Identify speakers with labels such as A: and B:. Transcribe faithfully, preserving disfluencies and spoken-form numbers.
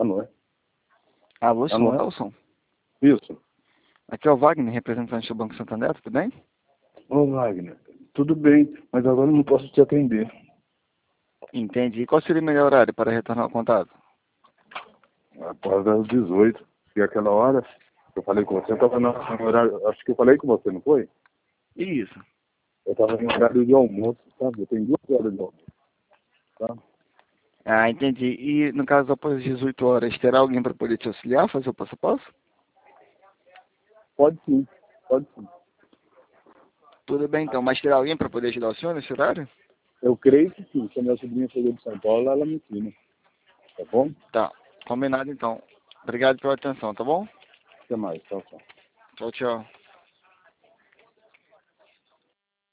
A: não é?
B: Alô,
A: Ah,
B: senhor
A: não é?
B: Nelson?
A: Isso.
B: Aqui é o Wagner, representante do Banco Santander, tudo bem?
A: Ô, Wagner, tudo bem, mas agora eu não posso te atender.
B: Entendi. Qual seria o melhor horário para retornar ao contato?
A: Após das dezoito. E aquela hora que eu falei com você, eu estava no horário, acho que eu falei com você, não foi?
B: Isso.
A: Eu estava em horário de almoço, sabe? Eu tenho duas horas de almoço, tá?
B: Ah, entendi. E no caso, após as dezoito horas, terá alguém para poder te auxiliar, fazer o passo a passo?
A: Pode sim, pode sim.
B: Tudo bem, então. Mas terá alguém para poder te dar o senhor nesse horário?
A: Eu creio que sim. Se a minha sobrinha chegou de São Paulo, ela me ensina. Tá bom?
B: Tá. Combinado, então. Obrigado pela atenção, tá bom?
A: Até mais. Tchau, tchau.
B: Tchau, tchau.